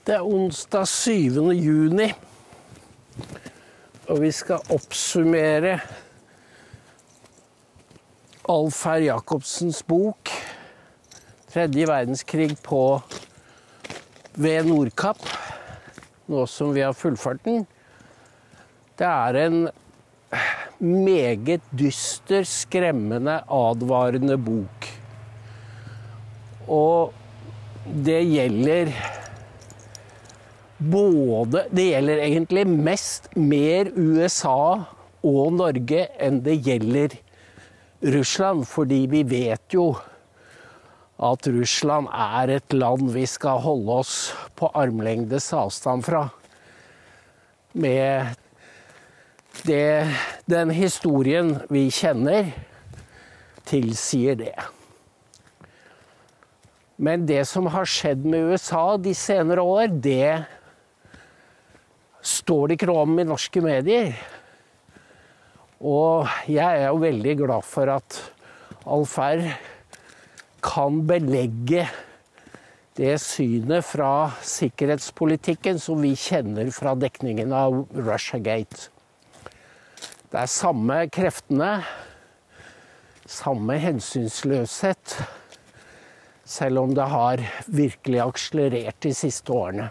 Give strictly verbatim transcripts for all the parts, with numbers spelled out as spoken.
Det er onsdag syvende juni, og vi skal oppsummere Alf R. Jacobsens bok Tredje verdenskrig på ved Nordkapp, nå som vi har fullført den. Det er en meget dyster, skremmende, advarende bok. Og det gjelder både, det gjelder egentlig mest mer U S A og Norge enn det gjelder Russland, fordi vi vet jo at Russland er et land vi skal holde oss på armlengdes avstand fra. Med det, den historien vi kjenner, tilsier det. Men det som har skjedd med U S A de senere år, det står det ikke om i norske medier. Og jeg er jo veldig glad for at Alf R. kan belegge det synet fra sikkerhetspolitikken som vi kjenner fra dekningen av Russiagate. Det er samme kreftene, samme hensynsløshet, selv om det har virkelig akselerert de siste årene.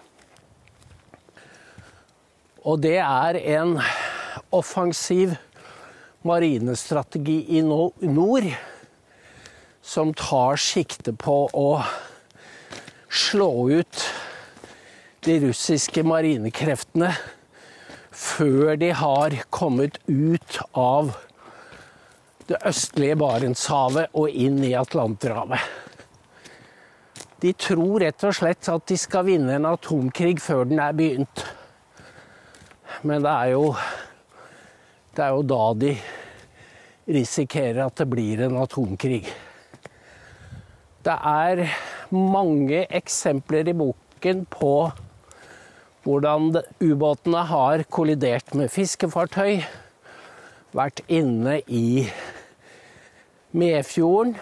Og det er en offensiv marinestrategi i nord som tar sikte på å slå ut de russiske marinekreftene før de har kommet ut av det østlige Barentshavet og inn i Atlanterhavet. De tror rett og slett at de skal vinne en atomkrig før den er begynt. Men det er jo, det er jo da de risikerer at det blir en atomkrig. Det er mange eksempler i boken på hvordan ubåtene har kollidert med fiskefartøy, vært inne i Medfjorden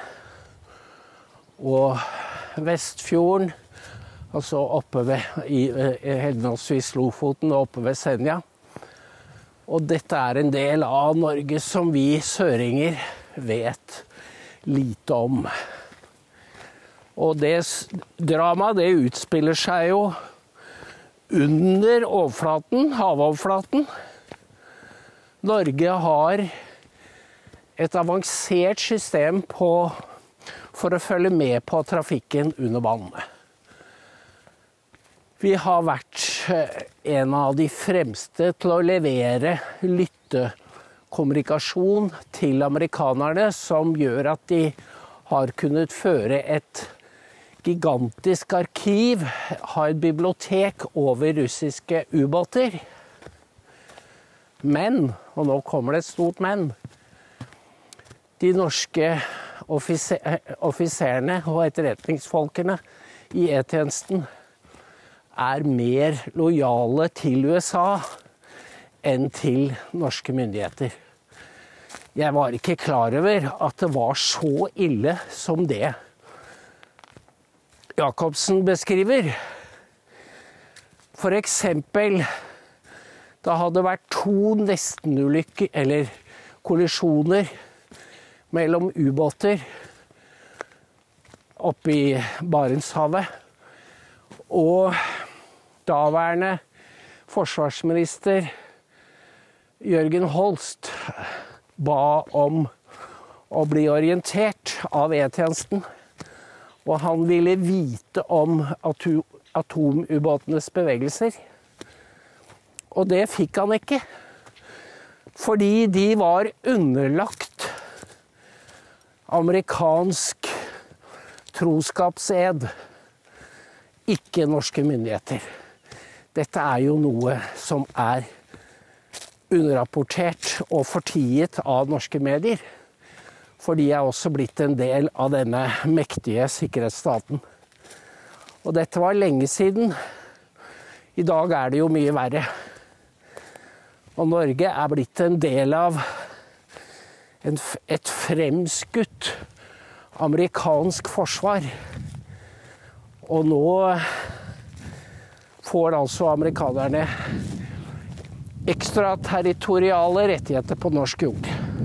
og Vestfjorden, altså oppe ved i, i henholdsvis Lofoten og oppe ved Senja. Og dette er en del av Norge som vi søringer vet lite om. Og det dramaet, det utspiller seg jo under overflaten, havoverflaten. Norge har et avansert system på, for å følge med på trafikken under vannet. Vi har vært en av de fremste til å levere lyttekommunikasjon til amerikanerne, som gjør at de har kunnet føre et gigantisk arkiv, ha et bibliotek over russiske ubåter. Men, og nå kommer det et stort men, de norske offiserene og etterretningsfolkene i E-tjenesten er mer lojale til U S A enn til norske myndigheter. Jeg var ikke klar over at det var så ille som det Jacobsen beskriver. For eksempel, det hadde vært to nestenulykker, eller kollisjoner, mellom ubåter oppe i Barentshavet, og daværende forsvarsminister Jørgen Holst ba om å bli orientert av E-tjenesten, og han ville vite om atomubåtenes bevegelser. Og det fikk han ikke, fordi de var underlagt amerikansk troskapsed, ikke norske myndigheter. Dette er jo noe som er underrapportert og fortiet av norske medier, for de er også blitt en del av denne mektige sikkerhetsstaten. Og dette var lenge siden. I dag er det jo mye verre. Og Norge er blitt en del av en, et fremskutt amerikansk forsvar. Og nå får altså amerikanerne ekstraterritoriale rettigheter på norsk jord.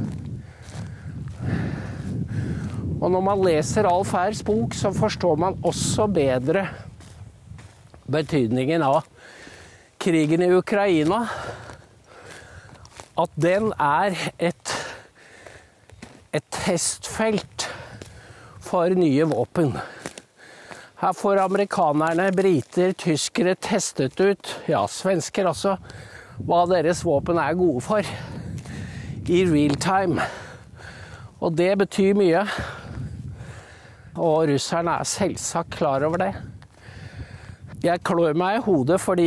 Og når man leser Alf Ers bok, så forstår man også bedre betydningen av krigen i Ukraina. At den er et, et testfelt for nye våpen. Her får amerikanerne, briter, tyskere testet ut, ja, svensker også, hva deres våpen er gode for i real time. Og det betyr mye. Og russerne er selvsagt klar over det. Jeg klør meg i hodet fordi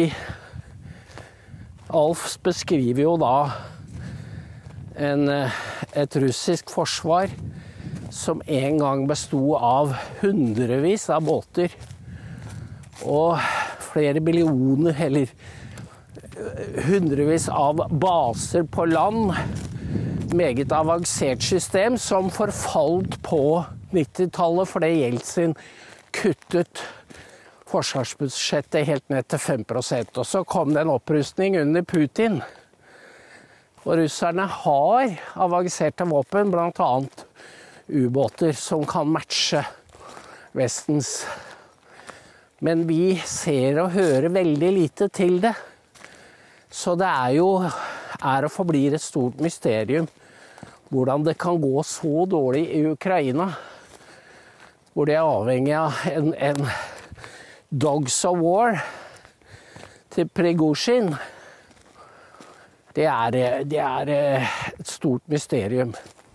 Alf beskriver jo da en, et russisk forsvar som en gang bestod av hundrevis av båter og flere millioner, eller hundrevis av baser på land. Meget avansert system som forfalt på nittitallet fordi Jeltsin kuttet forsvarsbudsjettet helt ned til fem prosent. Og så kom det en opprustning under Putin. Og russerne har avanserte våpen, blant annet ubåter som kan matche Vestens. Men vi ser og hører veldig lite til det. Så det er jo er og forblir et stort mysterium hvordan det kan gå så dårlig i Ukraina, hvor de er avhengig av en, en Dogs of War til Prigozhin. Det er, det er et stort mysterium.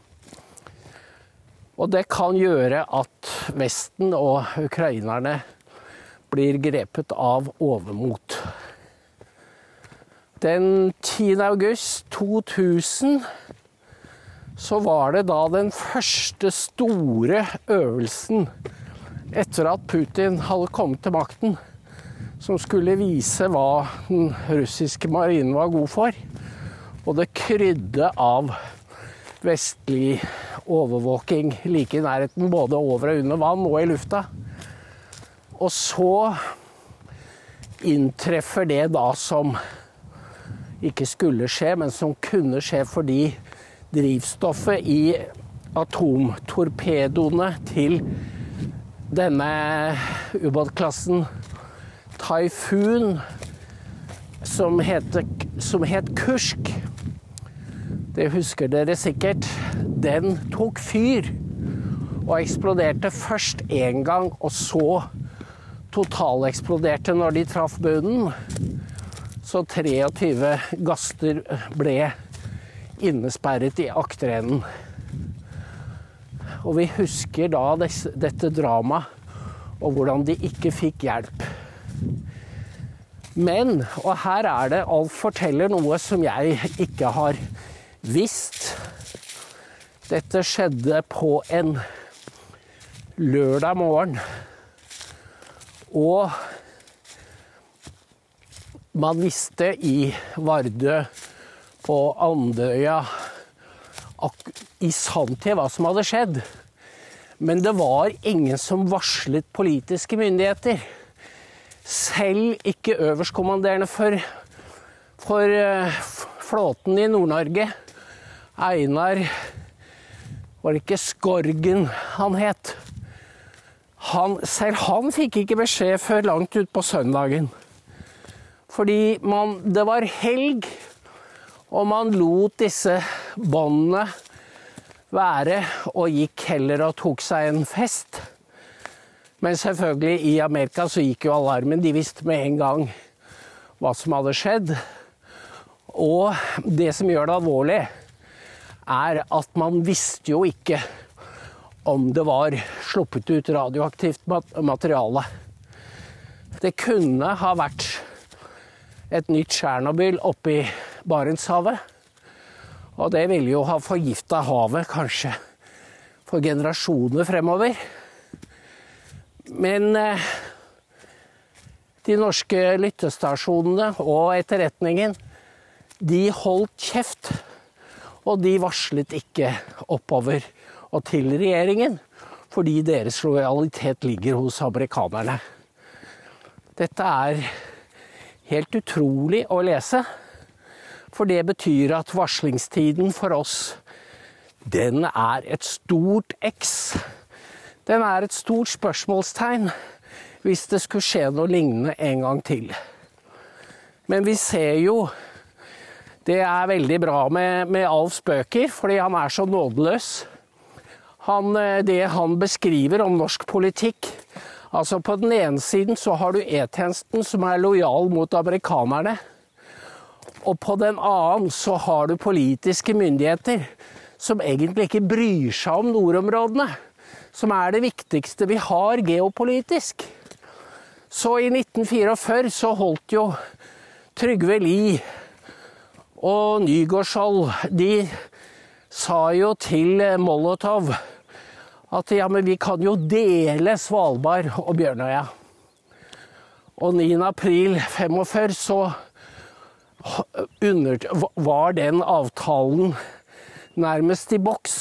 Og det kan gjøre at Vesten og ukrainerne blir grepet av overmot. Den tiende august to tusen så var det da den første store øvelsen etter at Putin hadde kommet til makten, som skulle vise hva den russiske marinen var god for. Og det krydde av vestlig overvåking like i nærheten, både over og under vann og i lufta. Og så inntreffer det da som ikke skulle skje, men som kunne skje fordi drivstoffet i atomtorpedoene til denne ubåtklassen Typhoon, som het, som het Kursk, det husker dere sikkert, den tok fyr og eksploderte først en gang, og så totalexploderte når de traff bunnen. Så treogtyve gaster ble innesperret i akterenden. Og vi husker da desse, dette drama, og hvordan de ikke fikk hjelp. Men, og her er det, Alf forteller noe som jeg ikke har visst. Dette skjedde på en lørdag morgen. Og man visste i Vardø, på Andøya, i sanntid hva som hadde skjedd. Men det var ingen som varslet politiske myndigheter. Selv ikke øverstkommanderende for, for flåten i Nord-Norge. Einar, var det ikke Skorgen han het? Han, selv han fikk ikke beskjed før langt ut på søndagen. Fordi man, det var helg, og man lot disse båndene være, og gikk heller og tok seg en fest. Men selvfølgelig i Amerika så gikk jo alarmen, de visste med en gang hva som hadde skjedd. Og det som gjør det alvorlig, er at man visste jo ikke om det var sluppet ut radioaktivt materiale. Det kunne ha vært et nytt Tsjernobyl oppe i Barentshavet. Og det ville jo ha forgiftet havet, kanskje, for generasjoner fremover. Men eh, de norske lyttestasjonene og etterretningen, de holdt kjeft, og de varslet ikke oppover og til regjeringen, fordi deres lojalitet ligger hos amerikanerne. Dette er helt utrolig å lese. For det betyr at varslingstiden for oss, den er et stort X. Den er et stort spørsmålstegn hvis det skulle skje noe lignende en gang til. Men vi ser jo, det er veldig bra med, med Alfs bøker, fordi han er så nådeløs. Han, det han beskriver om norsk politikk, altså på den ene siden så har du E-tjenesten som er lojal mot amerikanerne, og på den annen så har du politiske myndigheter som egentlig ikke bryr seg om nordområdene, som er det viktigste vi har geopolitisk. Så i nitten førtifire så holdt jo Trygve Lie og Nygaardsvold, de sa jo til Molotov at ja, men vi kan jo dele Svalbard og Bjørnøya. Og niende april femogfyrre så under, var den avtalen nærmest i boks.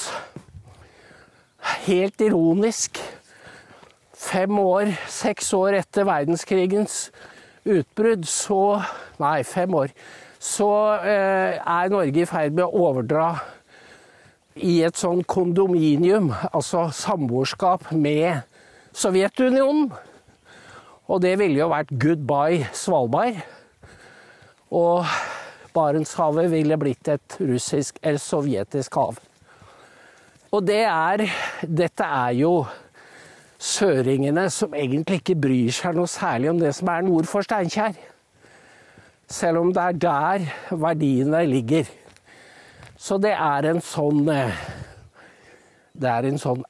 Helt ironisk. Fem år, seks år etter verdenskrigens utbrudd, så, nei, fem år, så eh, er Norge i ferd med å overdra i et sånn kondominium, altså samboerskap med Sovjetunionen. Og det ville jo vært goodbye Svalbard. Og Barentshavet ville blitt et russisk eller sovjetisk hav. Og det er, dette er jo søringene som egentlig ikke bryr seg noe særlig om det som er nord for Steinkjer. Selv om det er der verdiene ligger. Så det er en sånn, det er en sånn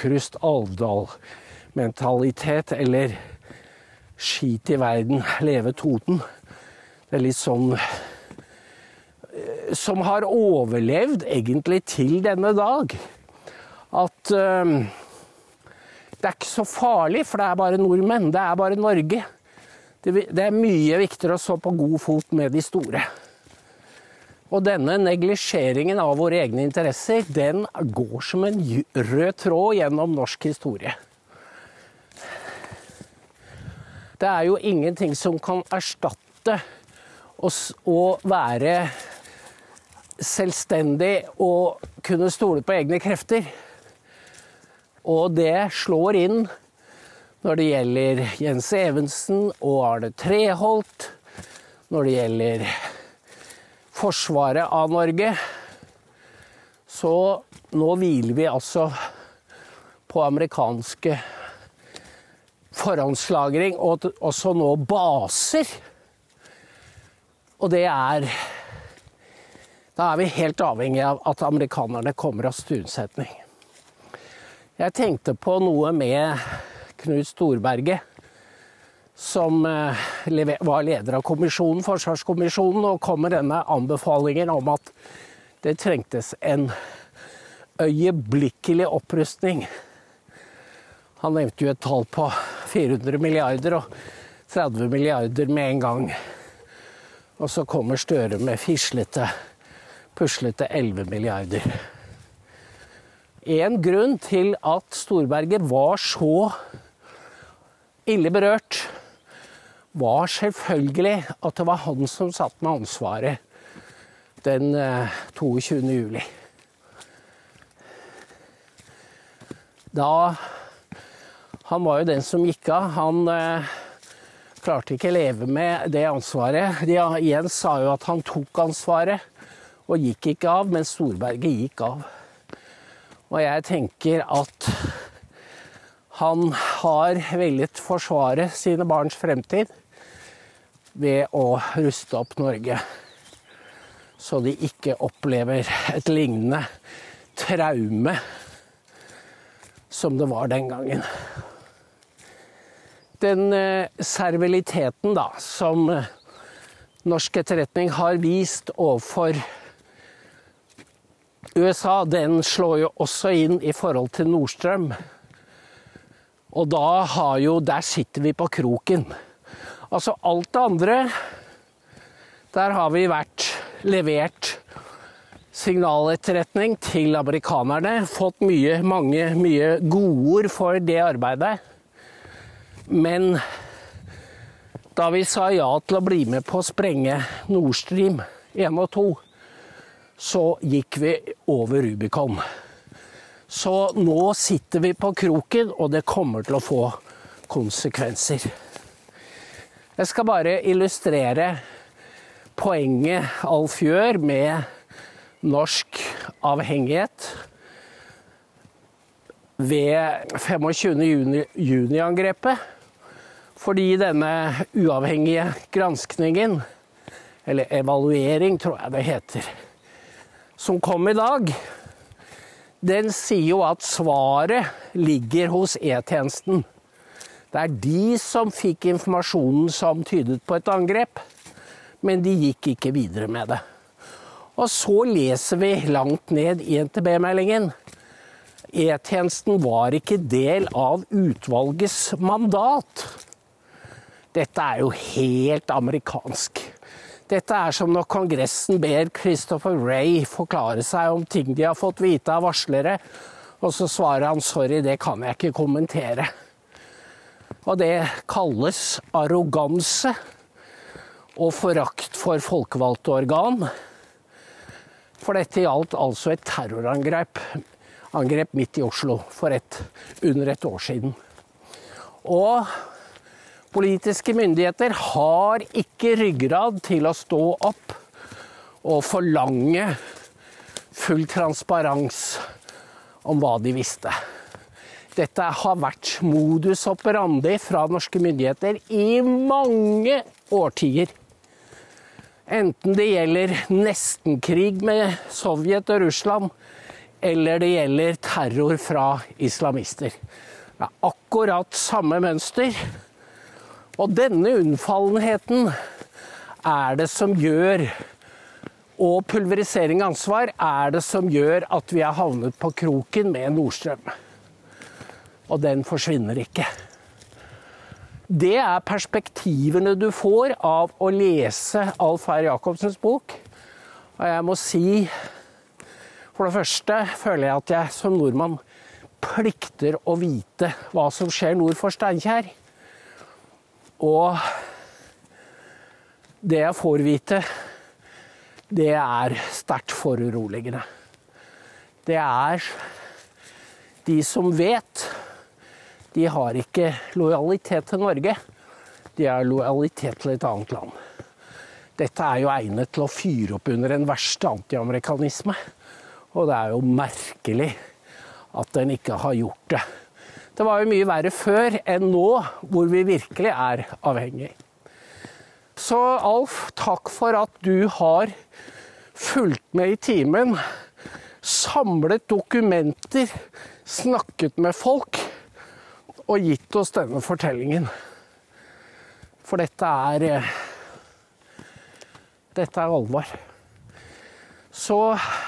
Aukrust-Alvdal-mentalitet, eller skit i verden, leve Toten. Det er litt sånn, som har overlevd egentlig til denne dag. At um, det er ikke så farlig, for det er bare nordmenn, det er bare Norge. Det, det er mye viktigere å stå på god fot med de store. Og denne neglisjeringen av våre egne interesser, den går som en rød tråd gjennom norsk historie. Det er jo ingenting som kan erstatte å være selvstendig og kunne stole på egne krefter. Og det slår inn når det gjelder Jens Evensen og Arne Treholt, når det gjelder forsvaret av Norge. Så nå hviler vi altså på amerikanske forhåndslagring, og også nå baser. Og det er, da er vi helt avhengig av at amerikanerne kommer oss til unnsetning. Jeg tenkte på noe med Knut Storberget, som var leder av kommisjonen, forsvarskommisjonen, og kom med denne anbefalingen om at det trengtes en øyeblikkelig opprustning. Han nevnte jo et tall på fire hundre milliarder og tretti milliarder med en gang. Og så kommer Støre med fislete, puslete elleve milliarder. En grunn til at Storberget var så ille berørt, var selvfølgelig at det var han som satt med ansvaret den toogtyvende juli. Da, han var jo den som gikk av, han klarte ikke leve med det ansvaret. Jens sa jo at han tok ansvaret og gikk ikke av, men Storberget gikk av. Og jeg tenker at han har villet forsvare sine barns fremtid ved å ruste opp Norge, så de ikke opplever et lignende traume som det var den gangen. Den serviliteten da, som norsk etterretning har vist overfor U S A, den slår jo også inn i forhold til Nordstrøm. Og da har jo, der sitter vi på kroken. Altså alt det andre, der har vi vært levert signaletterretning til amerikanerne, fått mye, mange, mye godord for det arbeidet. Men Da vi sa ja til å bli med på å sprenge Nord Stream en og to, så gikk vi over Rubicon. Så nå sitter vi på kroken, og det kommer til å få konsekvenser. Jeg skal bare illustrere poenget Alf gjør med norsk avhengighet ved tjuefem juni-angrepet, fordi denne uavhengige granskningen, eller evaluering tror jeg det heter, som kom i dag, den sier jo at svaret ligger hos E-tjenesten. Det er de som fikk informasjonen som tydet på et angrep, men de gikk ikke videre med det. Og så leser vi langt ned i N T B-meldingen. E-tjenesten var ikke del av utvalgets mandat. Dette er jo helt amerikansk. Dette er som når Kongressen ber Christopher Wray forklare seg om ting de har fått vite av varslere, og så svarer han, sorry, det kan jeg ikke kommentere. Og det kalles arroganse og forakt for folkevalgte organ. For dette gjaldt altså et terrorangrep, angrep midt i Oslo for et, under et år siden. Og politiske myndigheter har ikke ryggrad til å stå opp og forlange full transparens om hva de visste. Dette har vært modus operandi fra norske myndigheter i mange årtier. Enten det gjelder nestenkrig med Sovjet og Russland, eller det gjelder terror fra islamister. Det er akkurat samme mønster. Og denne unnfallenheten er det som gjør, og pulverisering av ansvar er det som gjør at vi har havnet på kroken med Nord Stream. Og den forsvinner ikke. Det er perspektivene du får av å lese Alf R. Jacobsens bok. Og jeg må si, for det første føler jeg at jeg som nordmann plikter å vite hva som skjer nord for Steinkjer. Og det jeg får vite, det er sterkt foruroligende. Det er de som vet, de har ikke lojalitet til Norge, de har lojalitet til et annet land. Dette er jo egnet til å fyre opp under en verste anti-amerikanisme, og det er jo merkelig at den ikke har gjort det. Det var jo mye verre før enn nå, hvor vi virkelig er avhengig. Så Alf, takk for at du har fulgt med i timen, samlet dokumenter, snakket med folk, og gitt oss denne fortellingen. For dette er, dette er alvor. Så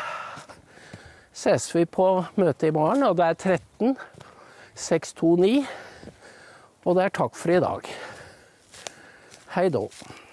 ses vi på møtet i morgen, og det er tretten seks to ni, og det er takk for i dag. Hei då.